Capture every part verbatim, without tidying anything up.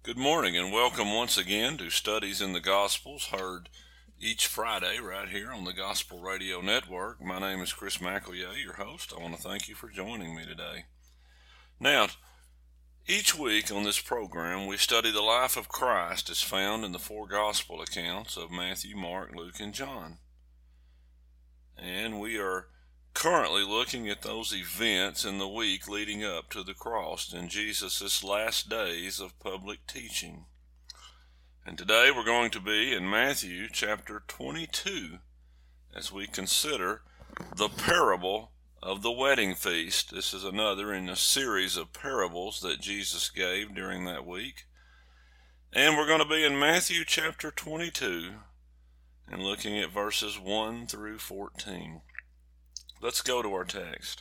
Good morning and welcome once again to Studies in the Gospels, heard each Friday right here on the Gospel Radio Network. My name is Chris McElroy, your host. I want to thank you for joining me today. Now, each week on this program, we study the life of Christ as found in the four Gospel accounts of Matthew, Mark, Luke, and John. And we are currently looking at those events in the week leading up to the cross in Jesus' last days of public teaching. And today we're going to be in Matthew chapter twenty-two as we consider the parable of the wedding feast. This is another in a series of parables that Jesus gave during that week. And we're going to be in Matthew chapter twenty-two and looking at verses one through fourteen. Let's go to our text.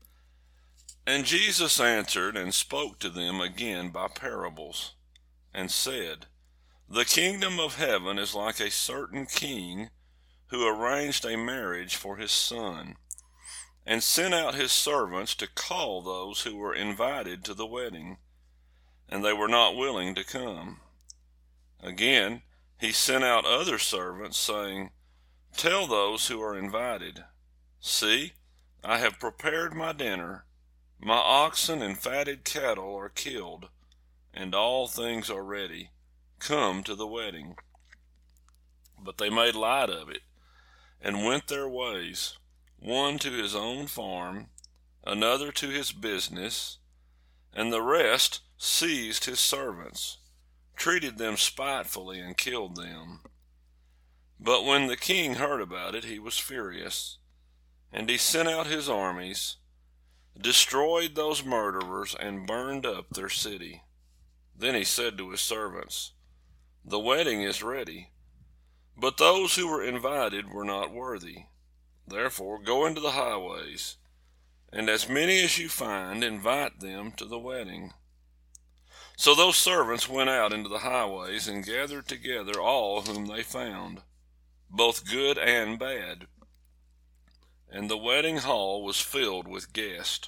And Jesus answered and spoke to them again by parables, and said, The kingdom of heaven is like a certain king who arranged a marriage for his son, and sent out his servants to call those who were invited to the wedding, and they were not willing to come. Again, he sent out other servants, saying, Tell those who are invited, See, I have prepared my dinner. My oxen and fatted cattle are killed, and all things are ready. Come to the wedding. But they made light of it, and went their ways, one to his own farm, another to his business, and the rest seized his servants, treated them spitefully, and killed them. But when the king heard about it, he was furious. And he sent out his armies, destroyed those murderers, and burned up their city. Then he said to his servants, The wedding is ready, but those who were invited were not worthy. Therefore go into the highways, and as many as you find, invite them to the wedding. So those servants went out into the highways and gathered together all whom they found, both good and bad. And the wedding hall was filled with guests.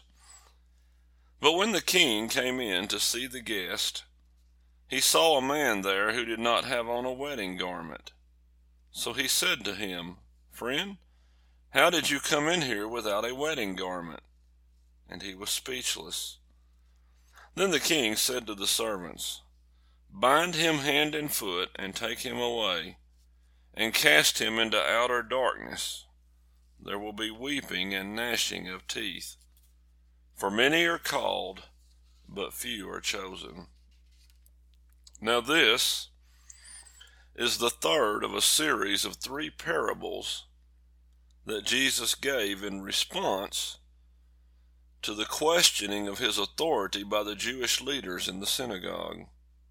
But when the king came in to see the guest, he saw a man there who did not have on a wedding garment. So he said to him, Friend, how did you come in here without a wedding garment? And he was speechless. Then the king said to the servants, Bind him hand and foot, and take him away, and cast him into outer darkness. There will be weeping and gnashing of teeth. For many are called, but few are chosen. Now this is the third of a series of three parables that Jesus gave in response to the questioning of his authority by the Jewish leaders in the synagogue.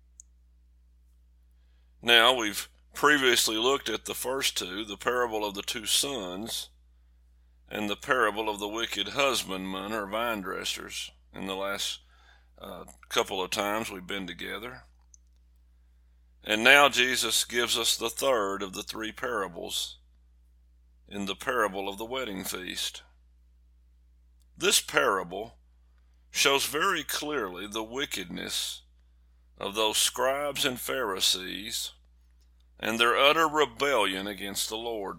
Now we've previously looked at the first two, the parable of the two sons, and the parable of the wicked husbandmen or vine dressers in the last uh, couple of times we've been together. And now Jesus gives us the third of the three parables in the parable of the wedding feast. This parable shows very clearly the wickedness of those scribes and Pharisees and their utter rebellion against the Lord.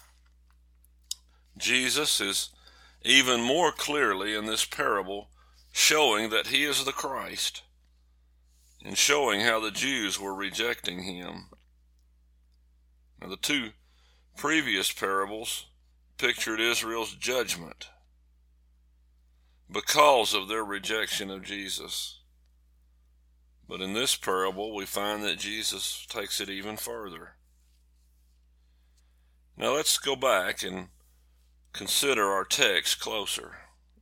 Jesus is even more clearly in this parable showing that he is the Christ, and showing how the Jews were rejecting him. Now, the two previous parables pictured Israel's judgment because of their rejection of Jesus. But in this parable, we find that Jesus takes it even further. Now, let's go back and consider our text closer.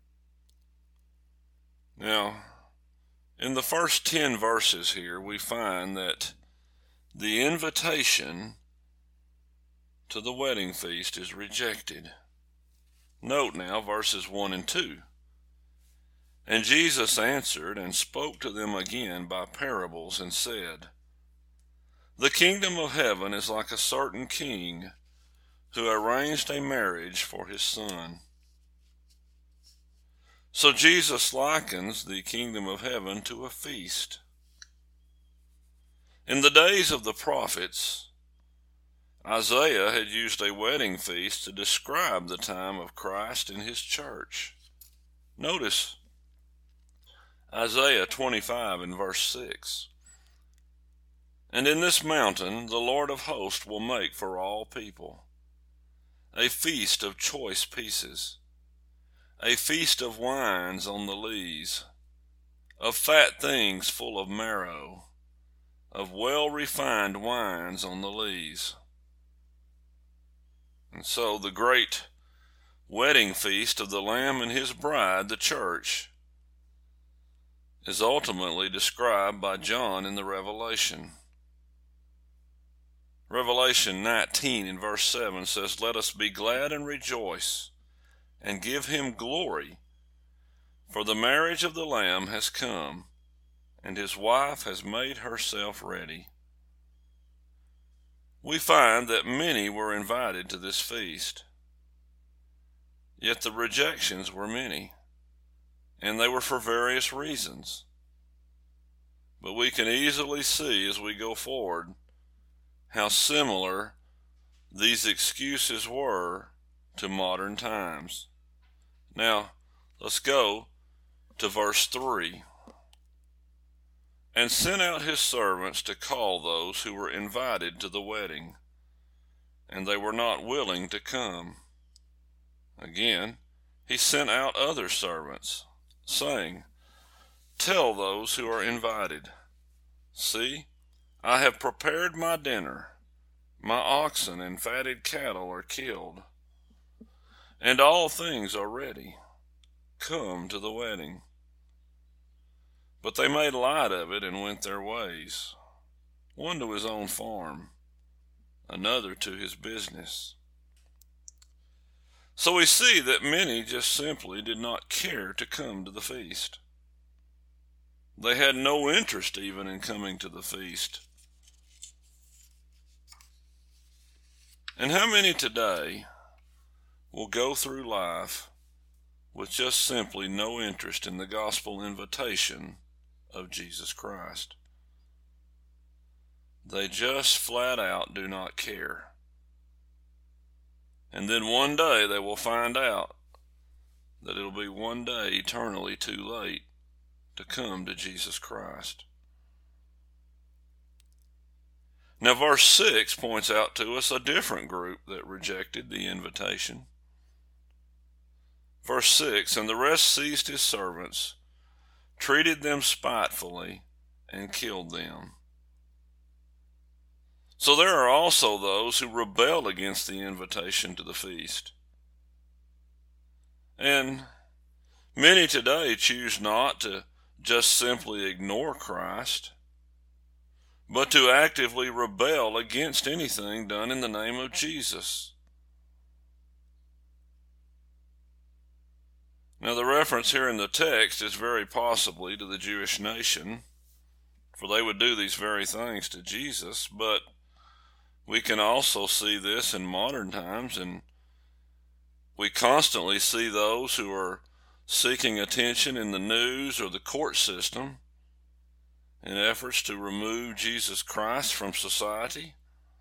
Now, in the first ten verses here, we find that the invitation to the wedding feast is rejected. Note now verses one and two. And Jesus answered and spoke to them again by parables, and said, The kingdom of heaven is like a certain king who arranged a marriage for his son. So Jesus likens the kingdom of heaven to a feast. In the days of the prophets, Isaiah had used a wedding feast to describe the time of Christ and his church. Notice Isaiah twenty-five and verse six. And in this mountain the Lord of hosts will make for all people a feast of choice pieces, a feast of wines on the lees, of fat things full of marrow, of well-refined wines on the lees. And so the great wedding feast of the Lamb and his bride, the church, is ultimately described by John in the Revelation. Revelation nineteen in verse seven says, "Let us be glad and rejoice, and give him glory, for the marriage of the Lamb has come, and his wife has made herself ready." We find that many were invited to this feast, yet the rejections were many, and they were for various reasons. But we can easily see as we go forward how similar these excuses were to modern times. Now, let's go to verse three. "And sent out his servants to call those who were invited to the wedding, and they were not willing to come. Again, he sent out other servants, saying, Tell those who are invited, See, I have prepared my dinner. My oxen and fatted cattle are killed, and all things are ready. Come to the wedding." But they made light of it and went their ways, one to his own farm, another to his business. So we see that many just simply did not care to come to the feast. They had no interest even in coming to the feast. And how many today will go through life with just simply no interest in the gospel invitation of Jesus Christ? They just flat out do not care. And then one day they will find out that it'll be one day eternally too late to come to Jesus Christ. Now, verse six points out to us a different group that rejected the invitation. Verse six, "And the rest seized his servants, treated them spitefully, and killed them." So there are also those who rebel against the invitation to the feast. And many today choose not to just simply ignore Christ, but to actively rebel against anything done in the name of Jesus. Now, the reference here in the text is very possibly to the Jewish nation, for they would do these very things to Jesus, but we can also see this in modern times, and we constantly see those who are seeking attention in the news or the court system in efforts to remove Jesus Christ from society.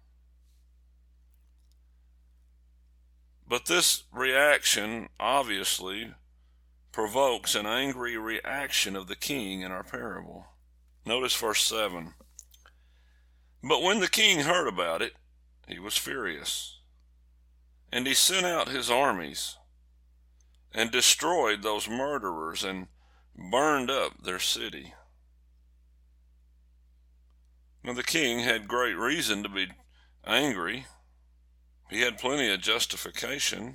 But this reaction obviously provokes an angry reaction of the king in our parable. Notice verse seven. "But when the king heard about it, he was furious, and he sent out his armies and destroyed those murderers and burned up their city." Now, the king had great reason to be angry. He had plenty of justification,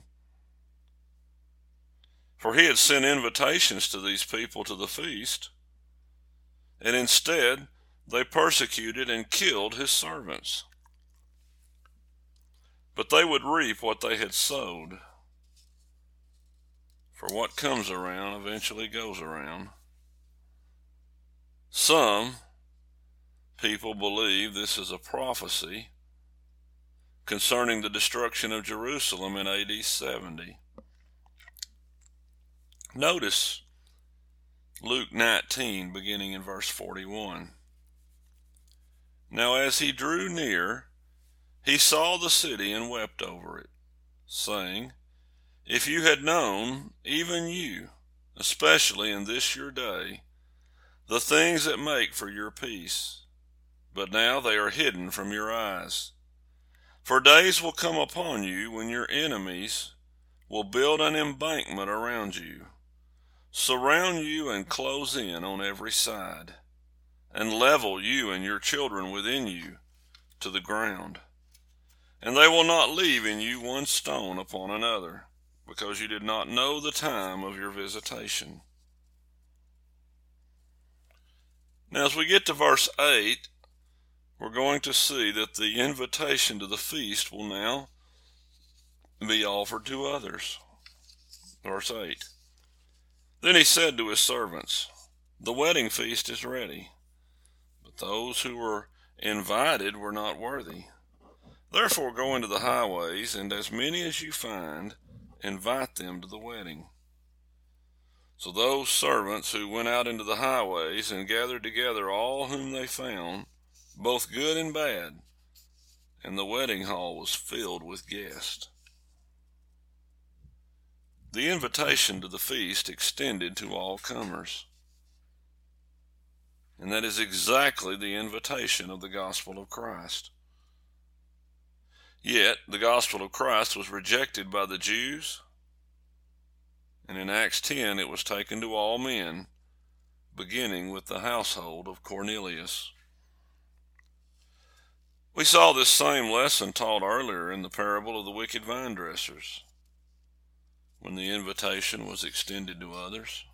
for he had sent invitations to these people to the feast, and instead they persecuted and killed his servants. But they would reap what they had sowed, for what comes around eventually goes around. Some people believe this is a prophecy concerning the destruction of Jerusalem in A D seventy. Notice Luke nineteen, beginning in verse forty-one. Now as he drew near, he saw the city and wept over it, saying, If you had known, even you, especially in this your day, the things that make for your peace, but now they are hidden from your eyes. For days will come upon you when your enemies will build an embankment around you, surround you and close in on every side, and level you and your children within you to the ground. And they will not leave in you one stone upon another, because you did not know the time of your visitation. Now as we get to verse eight, we're going to see that the invitation to the feast will now be offered to others. Verse eight. Then he said to his servants, The wedding feast is ready, but those who were invited were not worthy. Therefore go into the highways, and as many as you find, invite them to the wedding. So those servants who went out into the highways and gathered together all whom they found, both good and bad, and the wedding hall was filled with guests. The invitation to the feast extended to all comers. And that is exactly the invitation of the gospel of Christ. Yet the gospel of Christ was rejected by the Jews, and in Acts ten it was taken to all men, beginning with the household of Cornelius. We saw this same lesson taught earlier in the parable of the wicked vine dressers, when the invitation was extended to others.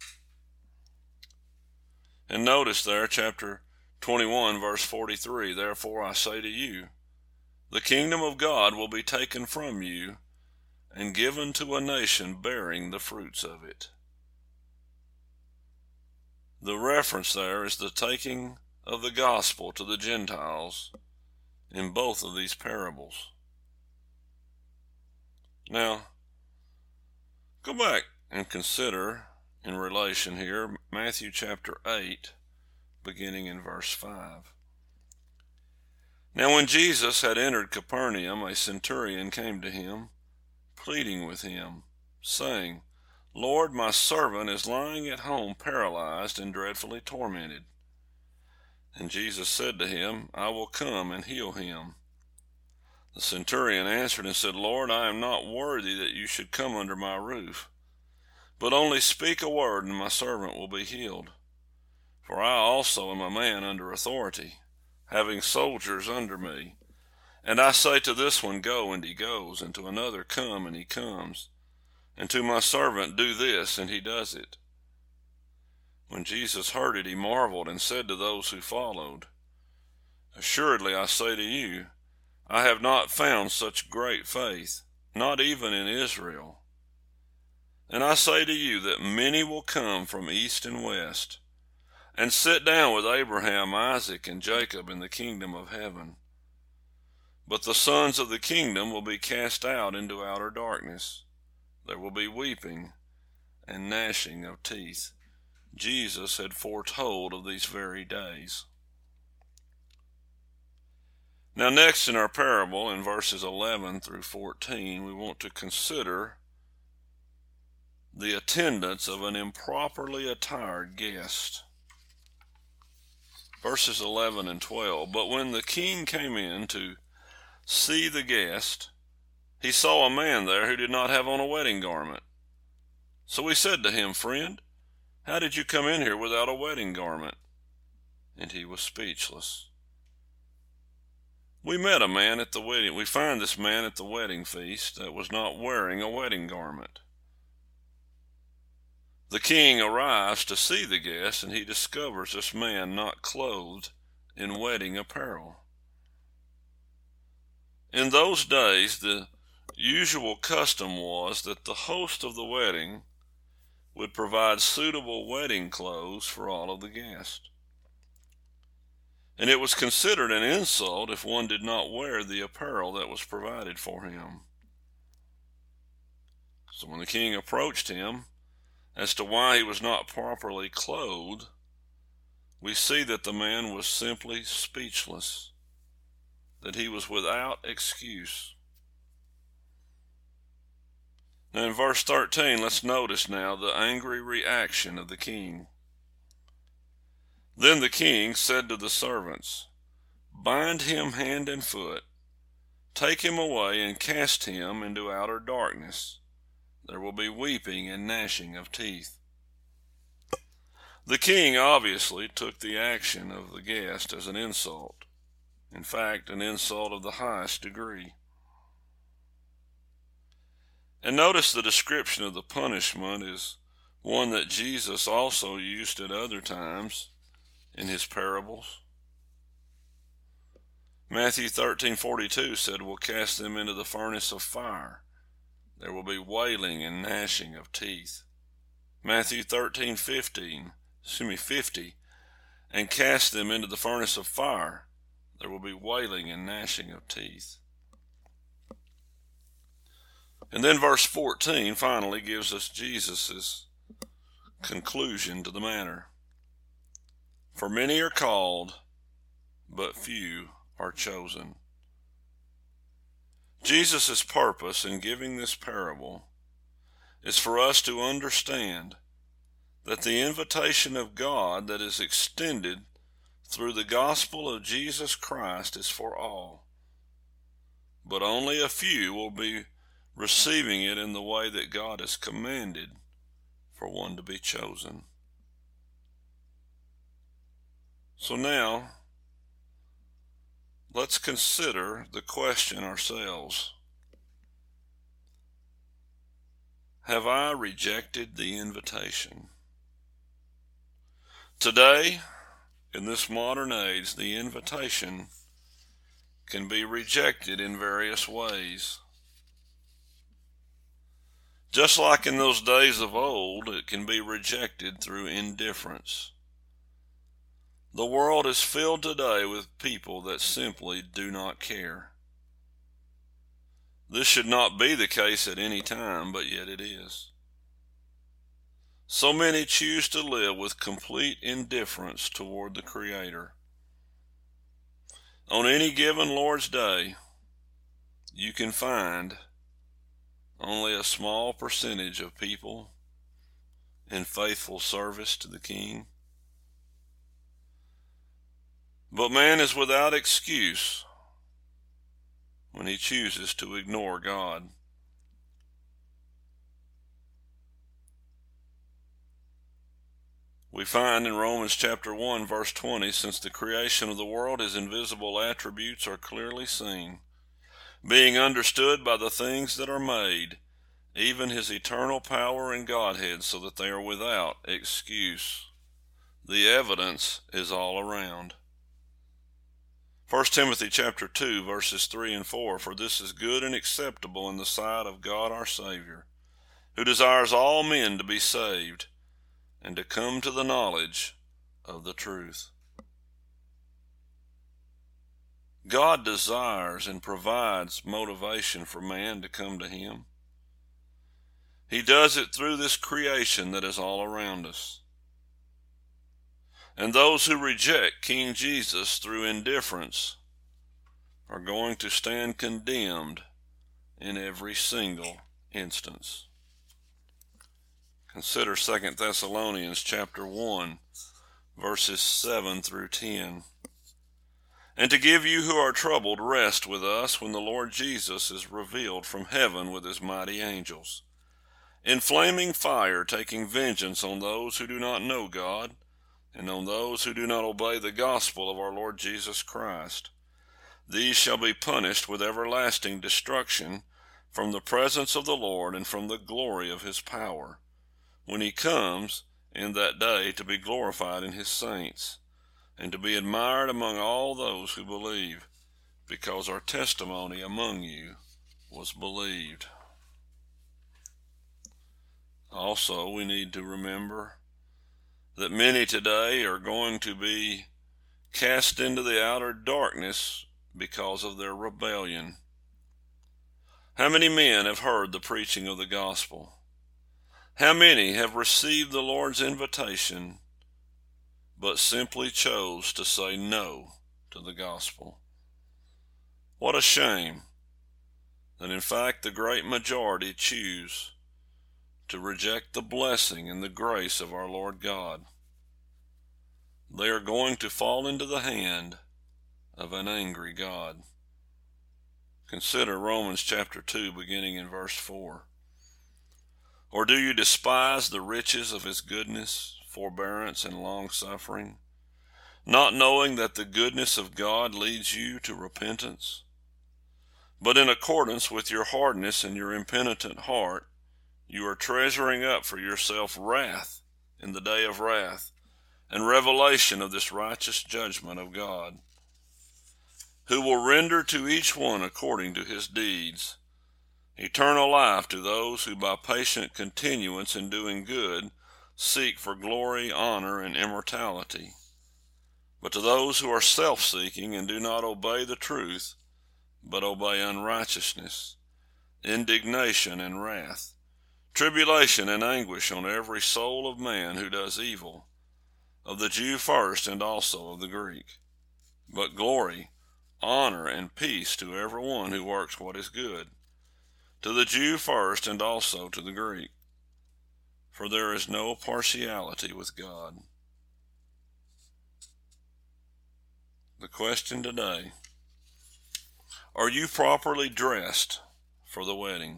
And notice there, chapter twenty-one, verse forty-three, Therefore I say to you, the kingdom of God will be taken from you and given to a nation bearing the fruits of it. The reference there is the taking of the gospel to the Gentiles in both of these parables. Now, go back and consider in relation here Matthew chapter eight, beginning in verse five. Now when Jesus had entered Capernaum, a centurion came to him, pleading with him, saying, Lord, my servant is lying at home paralyzed and dreadfully tormented. And Jesus said to him, I will come and heal him. The centurion answered and said, Lord, I am not worthy that you should come under my roof, but only speak a word and my servant will be healed. For I also am a man under authority, having soldiers under me. And I say to this one, Go, and he goes, and to another, Come, and he comes, and to my servant, Do this, and he does it. When Jesus heard it, he marveled, and said to those who followed, Assuredly I say to you, I have not found such great faith, not even in Israel. And I say to you that many will come from east and west, and sit down with Abraham, Isaac, and Jacob in the kingdom of heaven. But the sons of the kingdom will be cast out into outer darkness. There will be weeping and gnashing of teeth. Jesus had foretold of these very days. Now next in our parable, in verses eleven through fourteen, we want to consider the attendance of an improperly attired guest. Verses eleven and twelve, But when the king came in to see the guest, he saw a man there who did not have on a wedding garment. So he said to him, Friend, how did you come in here without a wedding garment? And he was speechless. We met a man at the wedding. We find this man at the wedding feast that was not wearing a wedding garment. The king arrives to see the guest, and he discovers this man not clothed in wedding apparel. In those days, the usual custom was that the host of the wedding would provide suitable wedding clothes for all of the guests. And it was considered an insult if one did not wear the apparel that was provided for him. So when the king approached him as to why he was not properly clothed, we see that the man was simply speechless, that he was without excuse. Now in verse thirteen, let's notice now the angry reaction of the king. Then the king said to the servants, "Bind him hand and foot, take him away and cast him into outer darkness. There will be weeping and gnashing of teeth." The king obviously took the action of the guest as an insult. In fact, an insult of the highest degree. And notice the description of the punishment is one that Jesus also used at other times in his parables. Matthew thirteen forty-two said, "We'll cast them into the furnace of fire. There will be wailing and gnashing of teeth." Matthew thirteen fifteen, excuse me, fifty, "And cast them into the furnace of fire. There will be wailing and gnashing of teeth." And then verse fourteen finally gives us Jesus' conclusion to the matter. "For many are called, but few are chosen." Jesus' purpose in giving this parable is for us to understand that the invitation of God that is extended through the gospel of Jesus Christ is for all, but only a few will be receiving it in the way that God has commanded for one to be chosen. So now, let's consider the question ourselves. Have I rejected the invitation? Today, in this modern age, the invitation can be rejected in various ways. Just like in those days of old, it can be rejected through indifference. The world is filled today with people that simply do not care. This should not be the case at any time, but yet it is. So many choose to live with complete indifference toward the Creator. On any given Lord's Day, you can find only a small percentage of people in faithful service to the King. But man is without excuse when he chooses to ignore God. We find in Romans chapter one, verse twenty, "Since the creation of the world his invisible attributes are clearly seen, being understood by the things that are made, even his eternal power and Godhead, so that they are without excuse." The evidence is all around. First Timothy chapter two, verses three and four, "For this is good and acceptable in the sight of God our Savior, who desires all men to be saved and to come to the knowledge of the truth." God desires and provides motivation for man to come to Him. He does it through this creation that is all around us. And those who reject King Jesus through indifference are going to stand condemned in every single instance. Consider Second Thessalonians chapter one, verses seven through ten. "And to give you who are troubled rest with us when the Lord Jesus is revealed from heaven with his mighty angels, in flaming fire, taking vengeance on those who do not know God, and on those who do not obey the gospel of our Lord Jesus Christ. These shall be punished with everlasting destruction from the presence of the Lord and from the glory of his power, when he comes in that day to be glorified in his saints, and to be admired among all those who believe, because our testimony among you was believed." Also, we need to remember that many today are going to be cast into the outer darkness because of their rebellion. How many men have heard the preaching of the gospel? How many have received the Lord's invitation but simply chose to say no to the gospel. What a shame that in fact the great majority choose to reject the blessing and the grace of our Lord God. They are going to fall into the hand of an angry God. Consider Romans chapter two, beginning in verse four. Or do you despise the riches of his goodness, forbearance, and long-suffering, not knowing that the goodness of God leads you to repentance? But in accordance with your hardness and your impenitent heart, you are treasuring up for yourself wrath in the day of wrath, and revelation of this righteous judgment of God, who will render to each one according to his deeds, eternal life to those who by patient continuance in doing good seek for glory, honor, and immortality. But to those who are self-seeking and do not obey the truth, but obey unrighteousness, indignation and wrath, tribulation and anguish on every soul of man who does evil, of the Jew first and also of the Greek. But glory, honor, and peace to every one who works what is good, to the Jew first and also to the Greek. For there is no partiality with God. The question today: are you properly dressed for the wedding?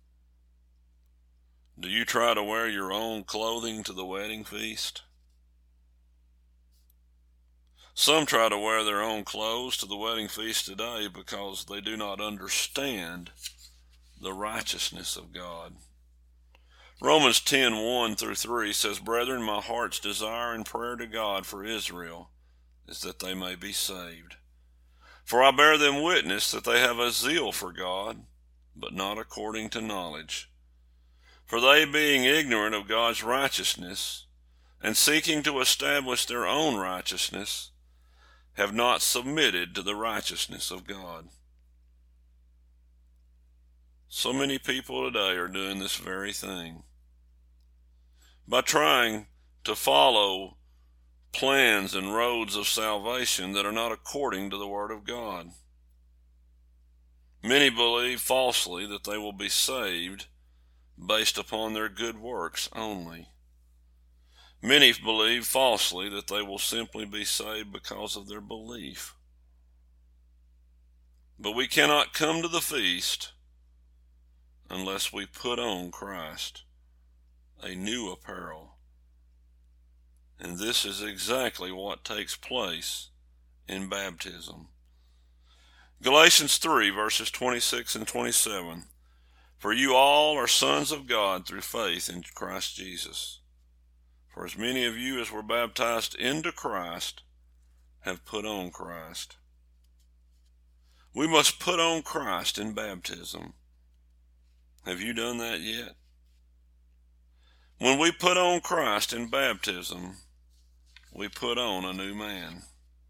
Do you try to wear your own clothing to the wedding feast? Some try to wear their own clothes to the wedding feast today because they do not understand the righteousness of God. Romans ten, one through three says, Brethren, my heart's desire and prayer to God for Israel is that they may be saved. For I bear them witness that they have a zeal for God, but not according to knowledge. For they, being ignorant of God's righteousness, and seeking to establish their own righteousness, have not submitted to the righteousness of God. So many people today are doing this very thing. By trying to follow plans and roads of salvation that are not according to the Word of God. Many believe falsely that they will be saved based upon their good works only. Many believe falsely that they will simply be saved because of their belief. But we cannot come to the feast unless we put on Christ, a new apparel. And this is exactly what takes place in baptism. Galatians three, verses twenty-six and twenty-seven. For you all are sons of God through faith in Christ Jesus. For as many of you as were baptized into Christ have put on Christ. We must put on Christ in baptism. Have you done that yet? When we put on Christ in baptism, we put on a new man.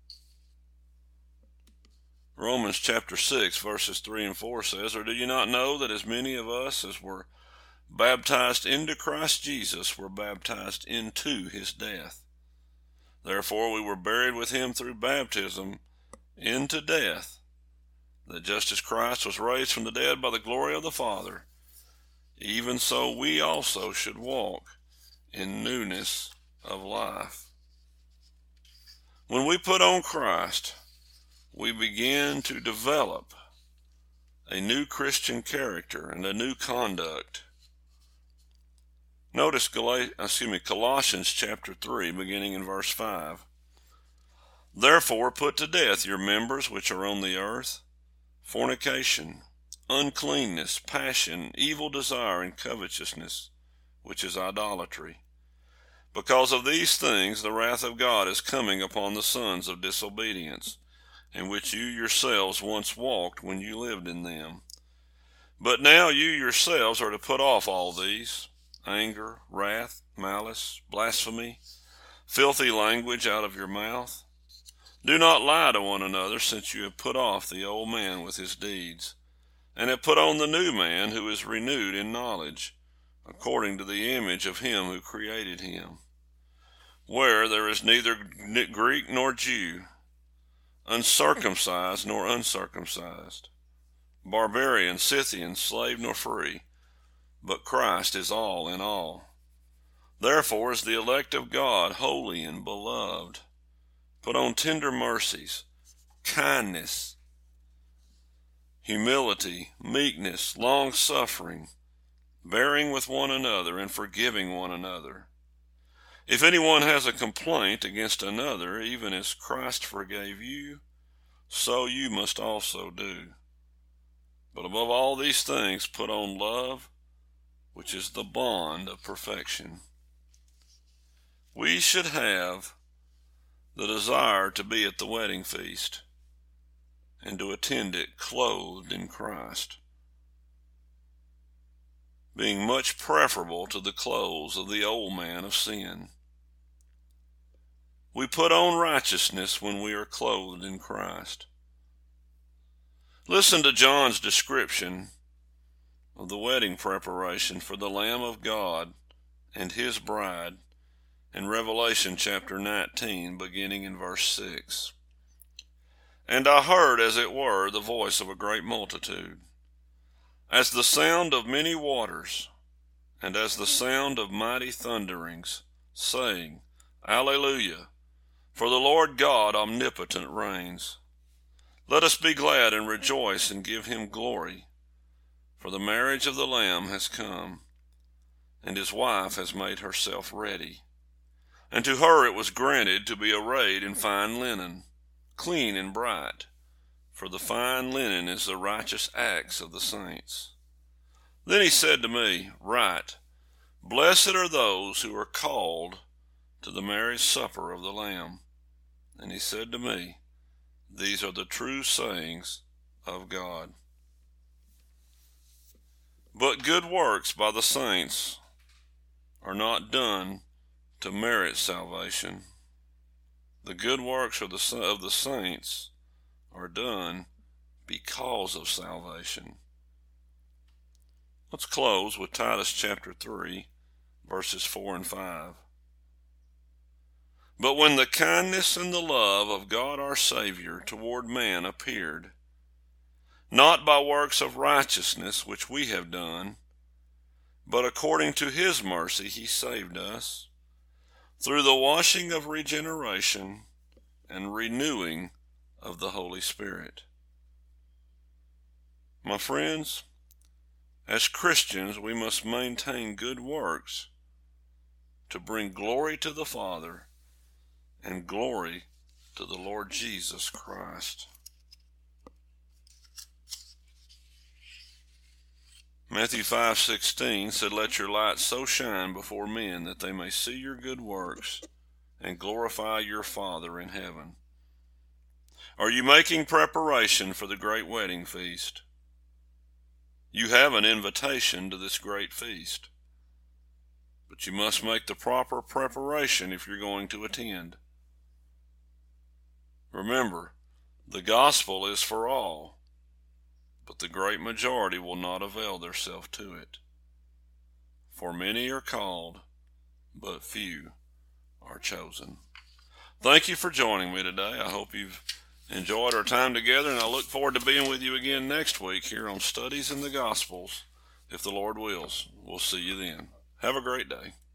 Romans chapter six, verses three and four says, Or do you not know that as many of us as were baptized into Christ Jesus were baptized into his death? Therefore we were buried with him through baptism into death, that just as Christ was raised from the dead by the glory of the Father, even so we also should walk in newness of life. When we put on Christ, we begin to develop a new Christian character and a new conduct. Notice Gal- excuse me, Colossians chapter three, beginning in verse five. Therefore put to death your members which are on the earth, fornication, uncleanness, passion, evil desire, and covetousness, which is idolatry. Because of these things the wrath of God is coming upon the sons of disobedience, in which you yourselves once walked when you lived in them. But now you yourselves are to put off all these: anger, wrath, malice, blasphemy, filthy language out of your mouth. Do not lie to one another, since you have put off the old man with his deeds, and have put on the new man, who is renewed in knowledge, according to the image of him who created him. where there is neither Greek nor Jew, uncircumcised nor uncircumcised, barbarian, Scythian, slave nor free, but Christ is all in all. Therefore, as the elect of God, holy and beloved, put on tender mercies, kindness, humility, meekness, long-suffering, bearing with one another and forgiving one another. If anyone has a complaint against another, even as Christ forgave you, so you must also do. But above all these things, put on love, which is the bond of perfection. We should have the desire to be at the wedding feast and to attend it clothed in Christ, being much preferable to the clothes of the old man of sin. We put on righteousness when we are clothed in Christ. Listen to John's description of the wedding preparation for the Lamb of God and his bride in Revelation chapter nineteen, beginning in verse six. And I heard, as it were, the voice of a great multitude, as the sound of many waters, and as the sound of mighty thunderings, saying, Alleluia! For the Lord God omnipotent reigns. Let us be glad and rejoice and give him glory, for the marriage of the Lamb has come, and his wife has made herself ready. And to her it was granted to be arrayed in fine linen, clean and bright, for the fine linen is the righteous acts of the saints. Then he said to me, Write, Blessed are those who are called to the marriage supper of the Lamb. And he said to me, These are the true sayings of God. But good works by the saints are not done to merit salvation. The good works of the, of the saints are done because of salvation. Let's close with Titus chapter three, verses four and five. But when the kindness and the love of God our Savior toward man appeared, not by works of righteousness which we have done, but according to his mercy he saved us, through the washing of regeneration and renewing of the Holy Spirit. My friends, as Christians we must maintain good works to bring glory to the Father and glory to the Lord Jesus Christ. Matthew five sixteen said, Let your light so shine before men that they may see your good works and glorify your Father in heaven. Are you making preparation for the great wedding feast? You have an invitation to this great feast, but you must make the proper preparation if you're going to attend. Remember, the gospel is for all, but the great majority will not avail themselves to it. For many are called, but few are chosen. Thank you for joining me today. I hope you've enjoyed our time together, and I look forward to being with you again next week here on Studies in the Gospels, if the Lord wills. We'll see you then. Have a great day.